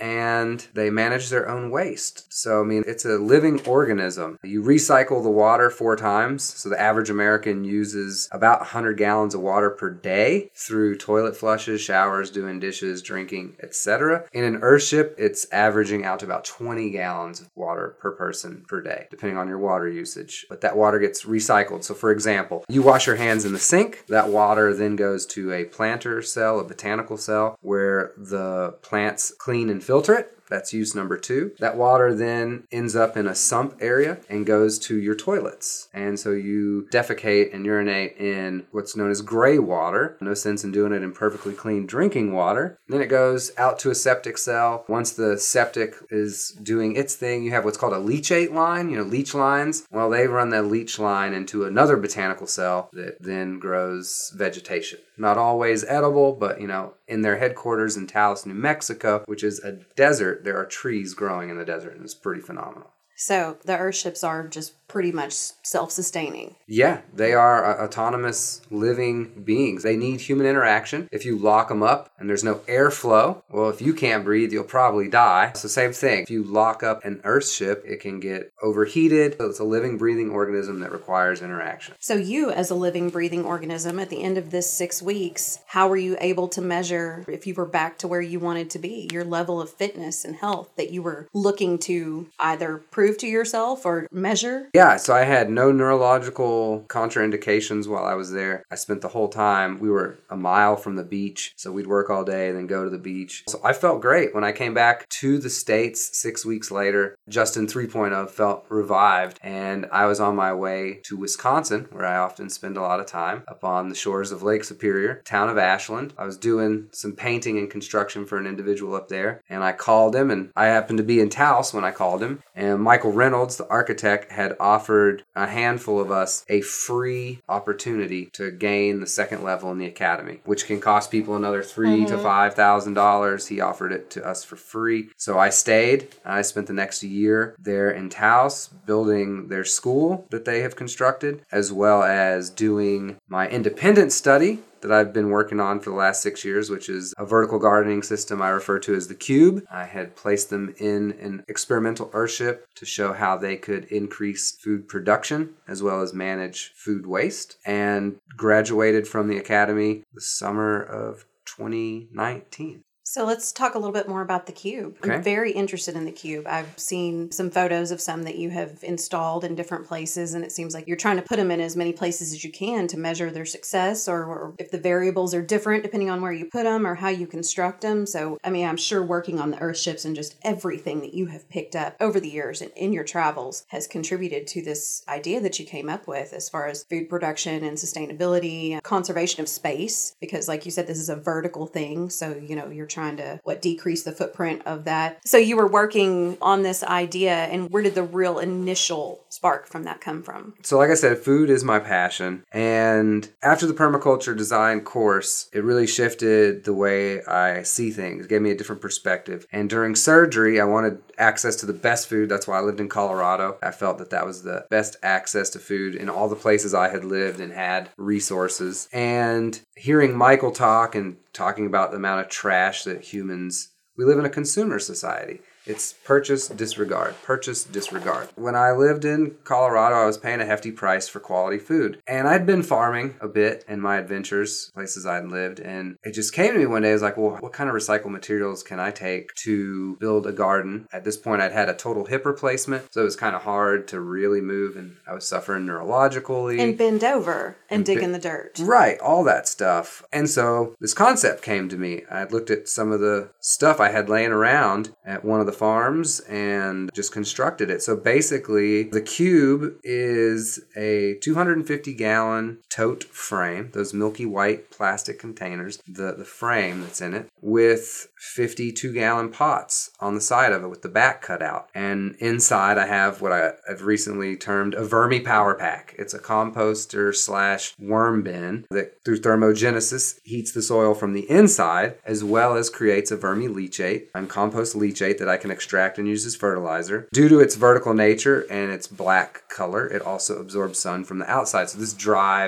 and they manage their own waste. So, I mean, it's a living organism. You recycle the water 4 times. So the average American uses about 100 gallons of water per day through toilet flushes, showers, doing dishes, drinking, etc. In an Earthship, it's averaging out to about 20 gallons of water per person per day, depending on your water usage. But that water gets recycled. So for example, you wash your hands in the sink, that water then goes to a planter cell, a botanical cell, where the plants clean and filter it. That's use number 2. That water then ends up in a sump area and goes to your toilets. And so you defecate and urinate in what's known as gray water. No sense in doing it in perfectly clean drinking water. Then it goes out to a septic cell. Once the septic is doing its thing, you have what's called a leachate line, leach lines. Well, they run that leach line into another botanical cell that then grows vegetation. Not always edible, but, in their headquarters in Taos, New Mexico, which is a desert, there are trees growing in the desert, and it's pretty phenomenal. So the Earthships are just pretty much self-sustaining. Yeah, they are autonomous living beings. They need human interaction. If you lock them up and there's no airflow, well, if you can't breathe, you'll probably die. So same thing. If you lock up an Earthship, it can get overheated. So it's a living, breathing organism that requires interaction. So you, as a living, breathing organism, at the end of this 6 weeks, how were you able to measure if you were back to where you wanted to be, your level of fitness and health that you were looking to either prove to yourself or measure? Yeah, so I had no neurological contraindications while I was there. I spent the whole time, we were a mile from the beach, so we'd work all day, then go to the beach. So I felt great. When I came back to the States 6 weeks later, Justin 3.0 felt revived, and I was on my way to Wisconsin, where I often spend a lot of time, up on the shores of Lake Superior, town of Ashland. I was doing some painting and construction for an individual up there, and I called him, and I happened to be in Taos when I called him, and Michael Reynolds, the architect, had offered a handful of us a free opportunity to gain the second level in the academy, which can cost people another $3,000 to $5,000. He offered it to us for free. So I stayed. I spent the next year there in Taos building their school that they have constructed, as well as doing my independent study that I've been working on for the last 6 years, which is a vertical gardening system I refer to as the Cube. I had placed them in an experimental Earthship to show how they could increase food production as well as manage food waste, and graduated from the academy the summer of 2019. So let's talk a little bit more about the Cube. Okay. I'm very interested in the Cube. I've seen some photos of some that you have installed in different places, and it seems like you're trying to put them in as many places as you can to measure their success, or if the variables are different depending on where you put them or how you construct them. So, I'm sure working on the Earthships and just everything that you have picked up over the years and in your travels has contributed to this idea that you came up with as far as food production and sustainability, conservation of space, because like you said, this is a vertical thing. So, you're trying to decrease the footprint of that. So you were working on this idea, and where did the real initial spark from that come from? So like I said, food is my passion. And after the permaculture design course, it really shifted the way I see things. It gave me a different perspective. And during surgery, I wanted access to the best food. That's why I lived in Colorado. I felt that was the best access to food in all the places I had lived and had resources. And hearing Michael talking about the amount of trash that we live in a consumer society. It's purchase, disregard, purchase, disregard. When I lived in Colorado, I was paying a hefty price for quality food. And I'd been farming a bit in my adventures, places I'd lived. And it just came to me one day, I was like, well, what kind of recycled materials can I take to build a garden? At this point, I'd had a total hip replacement, so it was kind of hard to really move. And I was suffering neurologically. And bend over and dig in the dirt. Right, all that stuff. And so this concept came to me. I looked at some of the stuff I had laying around at one of the farms and just constructed it. So basically, the Cube is a 250-gallon tote frame, those milky white plastic containers, the frame that's in it, with 52-gallon pots on the side of it with the back cut out. And inside I have what I've recently termed a vermi power pack. It's a composter / worm bin that through thermogenesis heats the soil from the inside as well as creates a vermi leachate and compost leachate that I can extract and use as fertilizer. Due to its vertical nature and its black color, it also absorbs sun from the outside. So this drives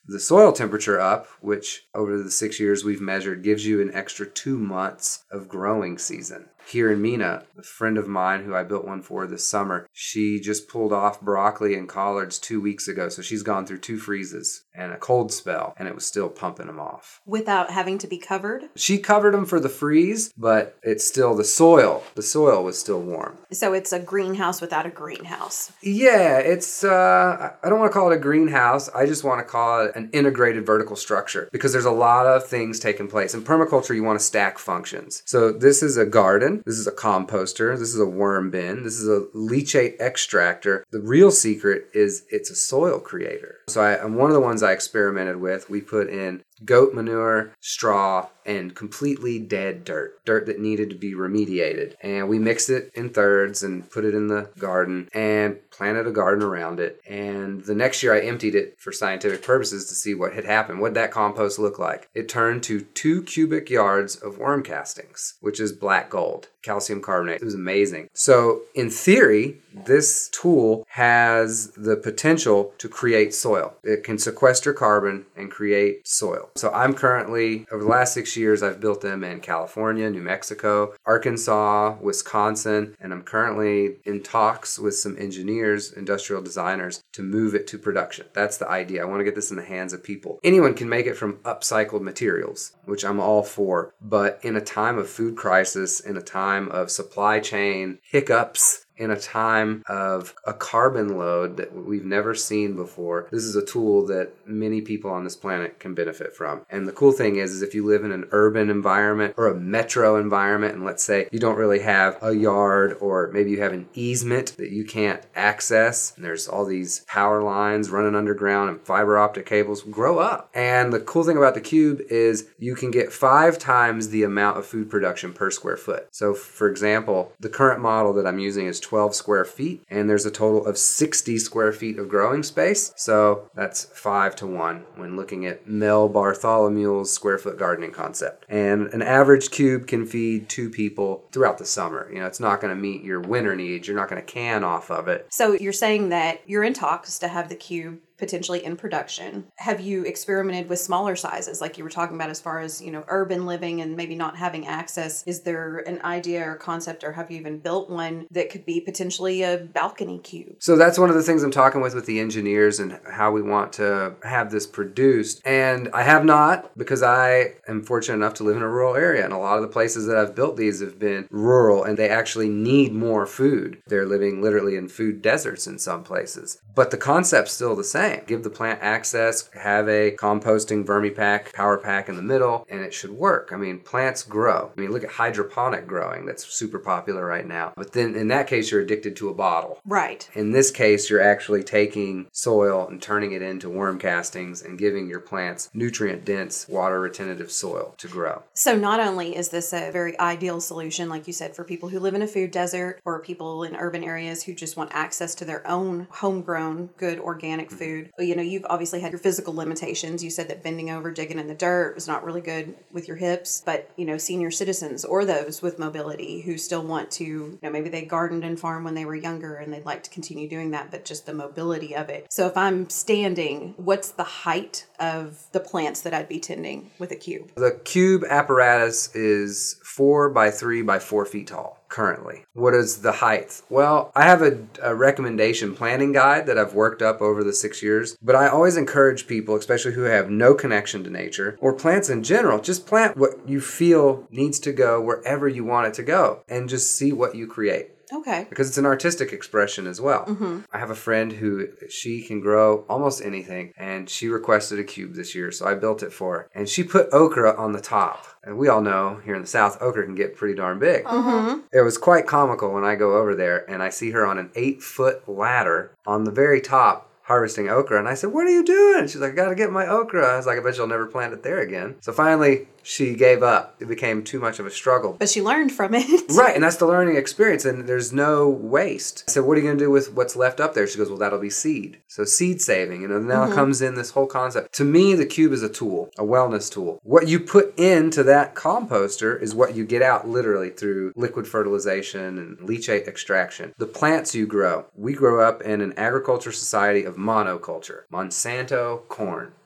the soil temperature up, which over the 6 years we've measured gives you an extra 2 months of growing season. Here in Mena, a friend of mine who I built one for this summer, she just pulled off broccoli and collards 2 weeks ago. So she's gone through 2 freezes and a cold spell, and it was still pumping them off. Without having to be covered? She covered them for the freeze, but it's still the soil. The soil was still warm. So it's a greenhouse without a greenhouse. Yeah, it's, I don't want to call it a greenhouse. I just want to call it an integrated vertical structure because there's a lot of things taking place. In permaculture, you want to stack functions. So this is a garden. This is a composter. This is a worm bin. This is a leachate extractor. The real secret is it's a soil creator. So I'm one of the ones I experimented with. We put in goat manure, straw, and completely dead dirt that needed to be remediated. And we mixed it in thirds and put it in the garden and planted a garden around it. And the next year I emptied it for scientific purposes to see what had happened. What did that compost look like? It turned to 2 cubic yards of worm castings, which is black gold, calcium carbonate. It was amazing. So in theory, this tool has the potential to create soil. It can sequester carbon and create soil. So I'm currently, over the last 6 years, I've built them in California, New Mexico, Arkansas, Wisconsin, and I'm currently in talks with some engineers, industrial designers, to move it to production. That's the idea. I want to get this in the hands of people. Anyone can make it from upcycled materials, which I'm all for, but in a time of food crisis, in a time of supply chain hiccups, in a time of a carbon load that we've never seen before, this is a tool that many people on this planet can benefit from. And the cool thing is if you live in an urban environment or a metro environment, and let's say you don't really have a yard, or maybe you have an easement that you can't access, and there's all these power lines running underground and fiber optic cables, grow up. And the cool thing about the cube is you can get 5 times the amount of food production per square foot. So for example, the current model that I'm using is 12 square feet, and there's a total of 60 square feet of growing space. So that's 5 to 1 when looking at Mel Bartholomew's square foot gardening concept. And an average cube can feed 2 people throughout the summer. You know, it's not going to meet your winter needs. You're not going to can off of it. So you're saying that you're in talks to have the cube potentially in production. Have you experimented with smaller sizes like you were talking about as far as, urban living and maybe not having access? Is there an idea or concept, or have you even built one that could be potentially a balcony cube? So that's one of the things I'm talking with the engineers and how we want to have this produced. And I have not, because I am fortunate enough to live in a rural area, and a lot of the places that I've built these have been rural, and they actually need more food. They're living literally in food deserts in some places. But the concept's still the same. Give the plant access, have a composting vermipack, power pack in the middle, and it should work. I mean, plants grow. I mean, look at hydroponic growing. That's super popular right now. But then in that case, you're addicted to a bottle. Right. In this case, you're actually taking soil and turning it into worm castings and giving your plants nutrient-dense, water-retentive soil to grow. So not only is this a very ideal solution, like you said, for people who live in a food desert or people in urban areas who just want access to their own homegrown, good organic food. You've obviously had your physical limitations. You said that bending over, digging in the dirt was not really good with your hips, but, senior citizens or those with mobility who still want to, maybe they gardened and farmed when they were younger and they'd like to continue doing that, but just the mobility of it. So if I'm standing, what's the height of the plants that I'd be tending with a cube? The cube apparatus is 4 by 3 by 4 feet tall. Currently. What is the height? Well, I have a recommendation planting guide that I've worked up over the 6 years, but I always encourage people, especially who have no connection to nature or plants in general, just plant what you feel needs to go wherever you want it to go and just see what you create. Okay. Because it's an artistic expression as well. Mm-hmm. I have a friend who she can grow almost anything, and she requested a cube this year, so I built it for her. And she put okra on the top. And we all know here in the South, okra can get pretty darn big. Mm-hmm. It was quite comical when I go over there and I see her on an 8-foot ladder on the very top harvesting okra. And I said, "What are you doing?" She's like, "I got to get my okra." I was like, "I bet you'll never plant it there again." So finally, she gave up. It became too much of a struggle. But she learned from it. Right, and that's the learning experience, and there's no waste. I said, "What are you going to do with what's left up there?" She goes, "Well, that'll be seed." So seed saving, now it comes in this whole concept. To me, the cube is a tool, a wellness tool. What you put into that composter is what you get out literally through liquid fertilization and leachate extraction. The plants you grow. We grow up in an agriculture society of monoculture. Monsanto, corn.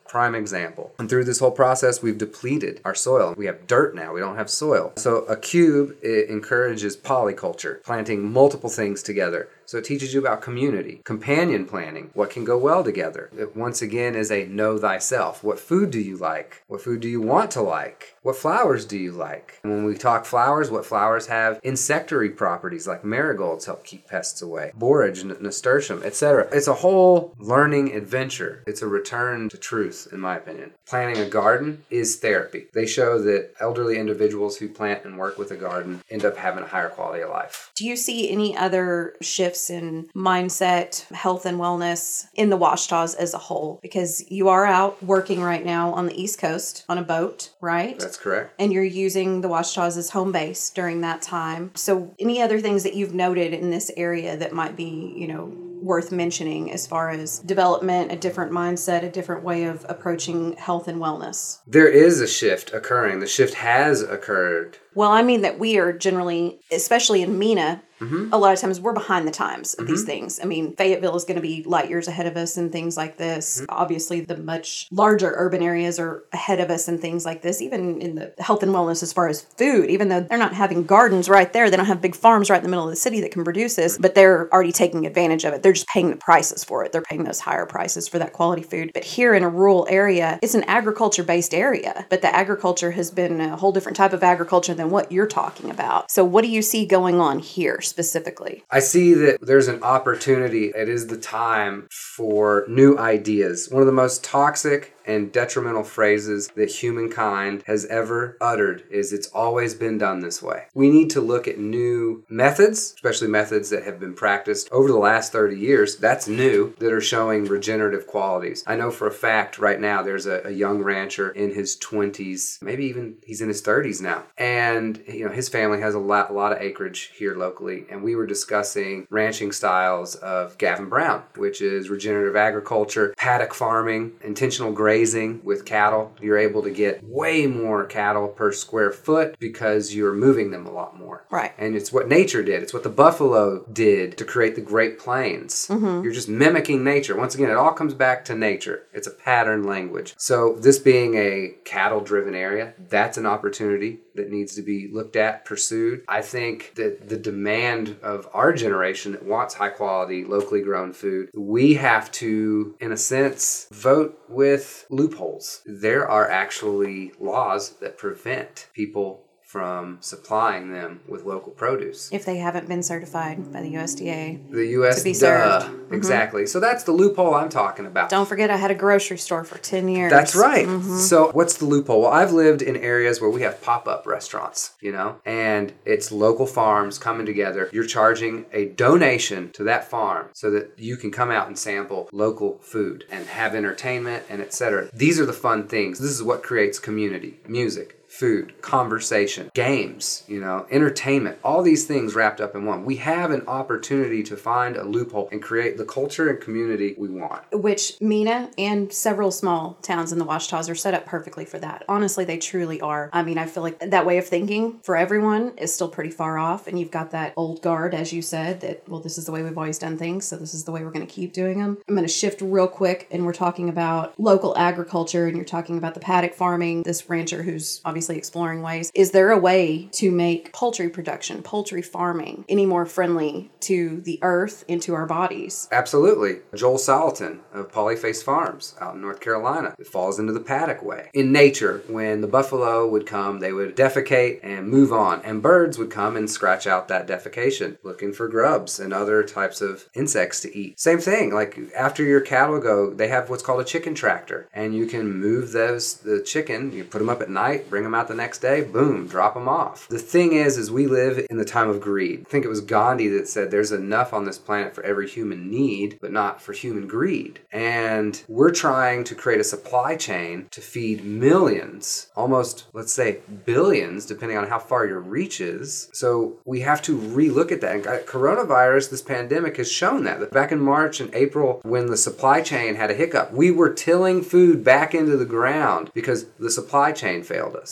Prime example. And through this whole process, we've depleted our soil. We have dirt now. We don't have soil. So a cube, it encourages polyculture, planting multiple things together. So it teaches you about community, companion planning, what can go well together. It once again is a know thyself. What food do you like? What food do you want to like? What flowers do you like? And when we talk flowers, what flowers have insectary properties like marigolds help keep pests away, borage, nasturtium, etc. It's a whole learning adventure. It's a return to truth, in my opinion. Planting a garden is therapy. They show that elderly individuals who plant and work with a garden end up having a higher quality of life. Do you see any other shifts in mindset, health, and wellness in the Washtas as a whole? Because you are out working right now on the East Coast on a boat, right? That's correct. And you're using the Washtas as home base during that time. So any other things that you've noted in this area that might be, worth mentioning as far as development, a different mindset, a different way of approaching health and wellness? There is a shift occurring. The shift has occurred. Well, I mean that we are generally, especially in MENA, a lot of times we're behind the times of these things. I mean, Fayetteville is going to be light years ahead of us and things like this. Obviously, the much larger urban areas are ahead of us and things like this, even in the health and wellness as far as food. Even though they're not having gardens right there, they don't have big farms right in the middle of the city that can produce this, but they're already taking advantage of it. They're just paying the prices for it. They're paying those higher prices for that quality food. But here in a rural area, it's an agriculture-based area, but the agriculture has been a whole different type of agriculture than what you're talking about. So what do you see going on here specifically? I see that there's an opportunity. It is the time for new ideas. One of the most toxic and detrimental phrases that humankind has ever uttered is it's always been done this way. We need to look at new methods, especially methods that have been practiced over the last 30 years, that's new, that are showing regenerative qualities. I know for a fact right now there's a young rancher in his 20s, maybe even he's in his 30s now. And his family has a lot of acreage here locally. And we were discussing ranching styles of Gavin Brown, which is regenerative agriculture, paddock farming, intentional grazing with cattle. You're able to get way more cattle per square foot because you're moving them a lot more. Right. And it's what nature did. It's what the buffalo did to create the Great Plains. You're just mimicking nature. Once again, it all comes back to nature. It's a pattern language. So this being a cattle-driven area, that's an opportunity that needs to be looked at, pursued. I think that the demand of our generation that wants high-quality, locally grown food, we have to, in a sense, vote with loopholes. There are actually laws that prevent people from supplying them with local produce. If they haven't been certified by the USDA. The US, to be served. Exactly. So that's the loophole I'm talking about. Don't forget I had a grocery store for 10 years. That's right. So what's the loophole? Well, I've lived in areas where we have pop-up restaurants, and it's local farms coming together. You're charging a donation to that farm so that you can come out and sample local food and have entertainment and etc. These are the fun things. This is what creates community, music, food, conversation, games, entertainment, all these things wrapped up in one. We have an opportunity to find a loophole and create the culture and community we want. Which MENA and several small towns in the Washtas are set up perfectly for that. Honestly, they truly are. I mean, I feel like that way of thinking for everyone is still pretty far off. And you've got that old guard, as you said, that, well, this is the way we've always done things, so this is the way we're going to keep doing them. I'm going to shift real quick, and we're talking about local agriculture, and you're talking about the paddock farming, this rancher who's obviously exploring ways. Is there a way to make poultry production, poultry farming, any more friendly to the earth and to our bodies? Absolutely. Joel Salatin of Polyface Farms out in North Carolina. It falls into the paddock way. In nature, when the buffalo would come, they would defecate and move on, and birds would come and scratch out that defecation, looking for grubs and other types of insects to eat. Same thing, like after your cattle go, they have what's called a chicken tractor, and you can move the chicken, you put them up at night, bring them out the next day, boom, drop them off. The thing is we live in the time of greed. I think it was Gandhi that said there's enough on this planet for every human need, but not for human greed. And we're trying to create a supply chain to feed millions, almost, let's say, billions, depending on how far your reach is. So we have to relook at that. And coronavirus, this pandemic, has shown that. Back in March and April, when the supply chain had a hiccup, we were tilling food back into the ground because the supply chain failed us.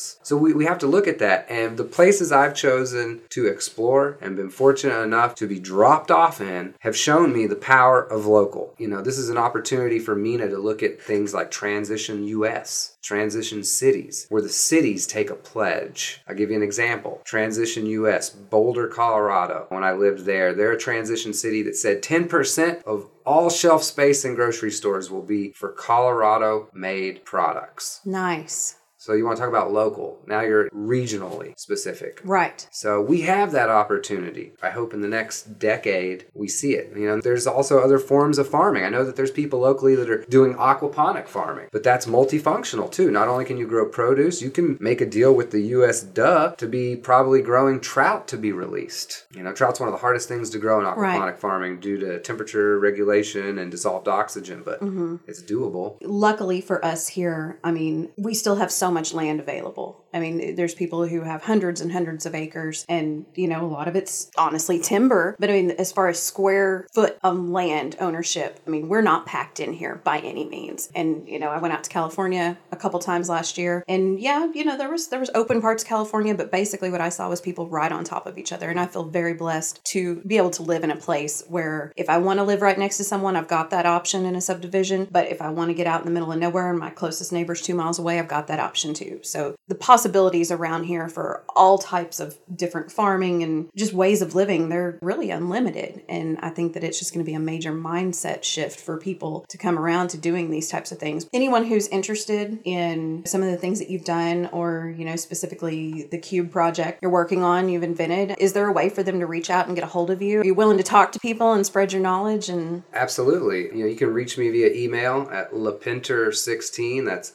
else. So we have to look at that. And the places I've chosen to explore and been fortunate enough to be dropped off in have shown me the power of local. This is an opportunity for Mina to look at things like Transition US, Transition Cities, where the cities take a pledge. I'll give you an example. Transition US, Boulder, Colorado. When I lived there, they're a transition city that said 10% of all shelf space in grocery stores will be for Colorado-made products. Nice. So you want to talk about local. Now you're regionally specific. Right. So we have that opportunity. I hope in the next decade we see it. There's also other forms of farming. I know that there's people locally that are doing aquaponic farming, but that's multifunctional too. Not only can you grow produce, you can make a deal with the USDA to be probably growing trout to be released. Trout's one of the hardest things to grow in aquaponic farming due to temperature regulation and dissolved oxygen, but it's doable. Luckily for us here, we still have so much land available. There's people who have hundreds and hundreds of acres and, a lot of it's honestly timber. But as far as square foot of land ownership, we're not packed in here by any means. And, I went out to California a couple times last year and there was open parts of California, but basically what I saw was people right on top of each other. And I feel very blessed to be able to live in a place where if I want to live right next to someone, I've got that option in a subdivision. But if I want to get out in the middle of nowhere and my closest neighbor's 2 miles away, I've got that option too. So the possibilities around here for all types of different farming and just ways of living, they're really unlimited. And I think that it's just going to be a major mindset shift for people to come around to doing these types of things. Anyone who's interested in some of the things that you've done or, specifically the Cube project you're working on, you've invented, is there a way for them to reach out and get a hold of you? Are you willing to talk to people and spread your knowledge? And Absolutely. You can reach me via email at lapenter16, that's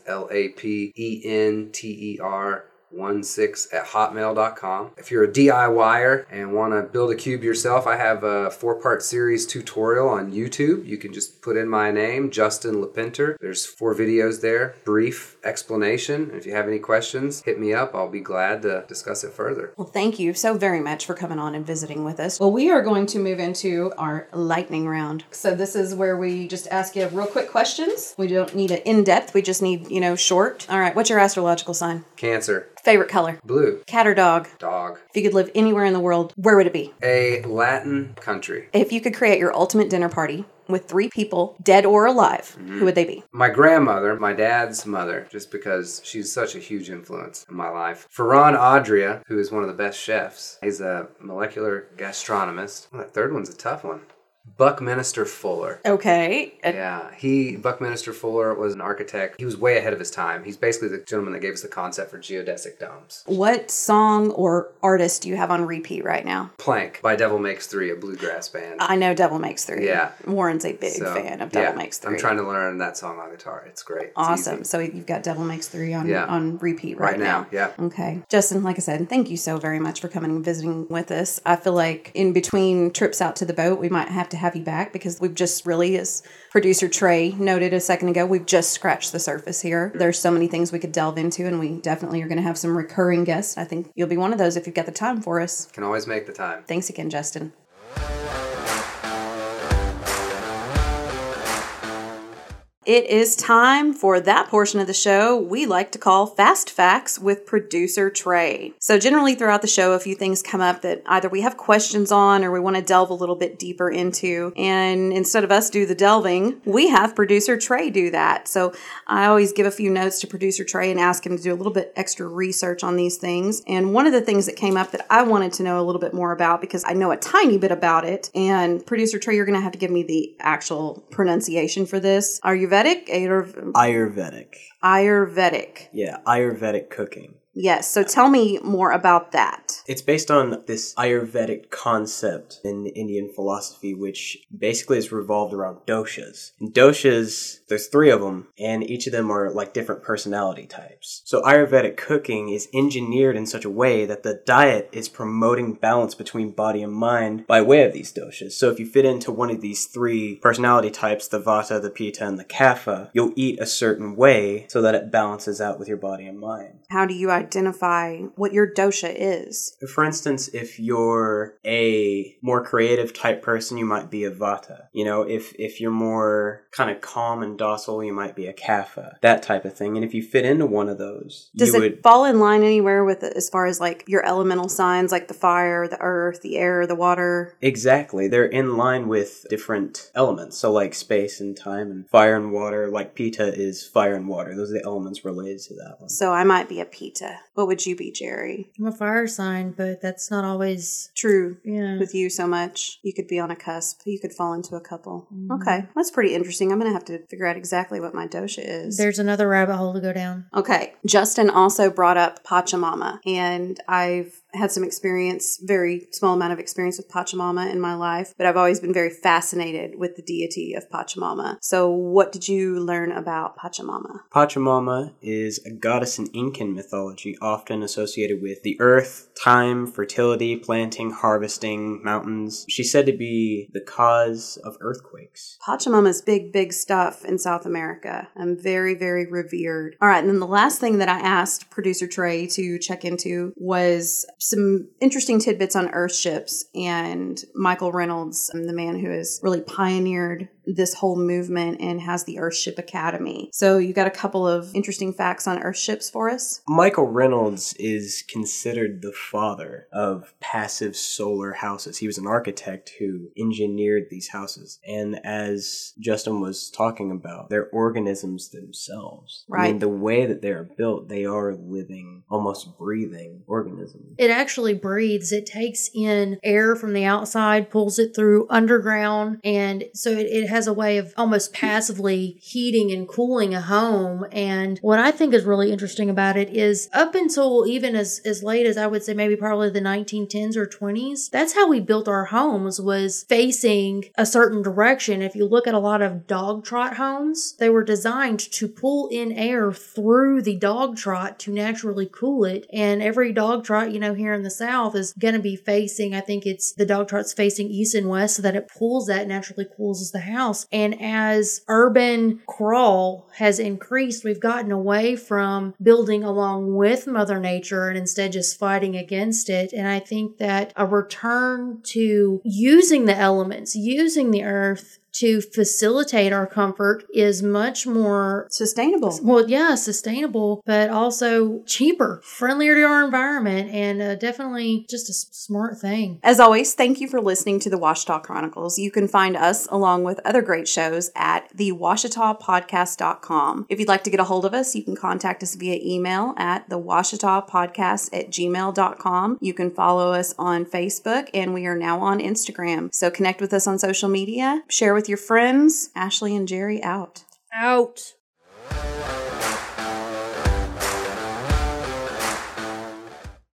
LAPENTER 16@hotmail.com. If you're a DIYer and want to build a cube yourself, I have a 4-part series tutorial on YouTube. You can just put in my name, Justin Lapenter. There's 4 videos there, brief explanation. If you have any questions, hit me up. I'll be glad to discuss it further. Well, thank you so very much for coming on and visiting with us. Well, we are going to move into our lightning round. So this is where we just ask you real quick questions. We don't need it in-depth. We just need, short. All right. What's your astrological sign? Cancer. Favorite color? Blue. Cat or dog? Dog. If you could live anywhere in the world, where would it be? A Latin country. If you could create your ultimate dinner party with 3 people, dead or alive, who would they be? My grandmother, my dad's mother, just because she's such a huge influence in my life. Ferran Adria, who is one of the best chefs. He's a molecular gastronomist. Well, that third one's a tough one. Buckminster Fuller. Okay. Yeah, Buckminster Fuller was an architect. He was way ahead of his time. He's basically the gentleman that gave us the concept for geodesic domes. What song or artist do you have on repeat right now? Plank by Devil Makes 3, a bluegrass band. I know Devil Makes 3. Yeah. Warren's a big fan of Devil Makes 3. I'm trying to learn that song on guitar. It's great. It's awesome. easy. So you've got Devil Makes 3 on repeat right now. Yeah. Okay. Justin, like I said, thank you so very much for coming and visiting with us. I feel like in between trips out to the boat, we might have to have you back because we've just really, as producer Trey noted a second ago, we've just scratched the surface here. There's so many things we could delve into, and we definitely are going to have some recurring guests. I think you'll be one of those if you've got the time for us. Can always make the time. Thanks again, Justin. It is time for that portion of the show we like to call Fast Facts with producer Trey. So generally throughout the show, a few things come up that either we have questions on or we want to delve a little bit deeper into. And instead of us do the delving, we have producer Trey do that. So I always give a few notes to producer Trey and ask him to do a little bit extra research on these things. And one of the things that came up that I wanted to know a little bit more about, because I know a tiny bit about it, and producer Trey, you're going to have to give me the actual pronunciation for this. Ayurvedic? Ayurvedic. Ayurvedic. Yeah, Ayurvedic cooking. Yes, so tell me more about that. It's based on this Ayurvedic concept in Indian philosophy, which basically is revolved around doshas. And doshas, there's 3 of them, and each of them are like different personality types. So Ayurvedic cooking is engineered in such a way that the diet is promoting balance between body and mind by way of these doshas. So if you fit into one of these 3 personality types, the Vata, the Pitta, and the Kapha, you'll eat a certain way so that it balances out with your body and mind. How do you identify what your dosha is? For instance, if you're a more creative type person, you might be a Vata. You know, if you're more kind of calm and docile, you might be a Kapha. That type of thing. And if you fit into one of those, does it fall in line anywhere with it as far as like your elemental signs, like the fire, the earth, the air, the water? Exactly. They're in line with different elements. So like space and time and fire and water, like Pitta is fire and water. Those are the elements related to that one. So I might be a Pitta. What would you be, Jerry? I'm a fire sign, but that's not always true with you so much. You could be on a cusp. You could fall into a couple. Okay. That's pretty interesting. I'm going to have to figure out exactly what my dosha is. There's another rabbit hole to go down. Okay. Justin also brought up Pachamama, and I've had some experience, very small amount of experience with Pachamama in my life, but I've always been very fascinated with the deity of Pachamama. So what did you learn about Pachamama? Pachamama is a goddess in Incan mythology, often associated with the earth, time, fertility, planting, harvesting, mountains. She's said to be the cause of earthquakes. Pachamama's big stuff in South America. I'm very, very revered. All right, and then the last thing that I asked producer Trey to check into was some interesting tidbits on Earthships, and Michael Reynolds, the man who has really pioneered this whole movement and has the Earthship Academy. So you got a couple of interesting facts on Earthships for us? Michael Reynolds is considered the father of passive solar houses. He was an architect who engineered these houses. And as Justin was talking about, they're organisms themselves. Right. I mean, the way that they are built, they are living, almost breathing organisms. It actually breathes. It takes in air from the outside, pulls it through underground, and so it has a way of almost passively heating and cooling a home. And what I think is really interesting about it is up until even as late as I would say maybe probably the 1910s or 20s, that's how we built our homes, was facing a certain direction. If you look at a lot of dog trot homes, they were designed to pull in air through the dog trot to naturally cool it. And every dog trot, here in the South is going to be facing, I think it's the dog trot's facing east and west so that it pulls that naturally cools the house. And as urban crawl has increased, we've gotten away from building along with Mother Nature and instead just fighting against it. And I think that a return to using the elements, using the earth to facilitate our comfort is much more sustainable. Well, yeah, sustainable, but also cheaper, friendlier to our environment, and definitely just a smart thing. As always, thank you for listening to the Washita Chronicles. You can find us along with other great shows at thewashitapodcast.com. If you'd like to get a hold of us, you can contact us via email at thewashitapodcast@gmail.com. You can follow us on Facebook, and we are now on Instagram. So connect with us on social media, share with your friends. Ashley and Jerry out. Out.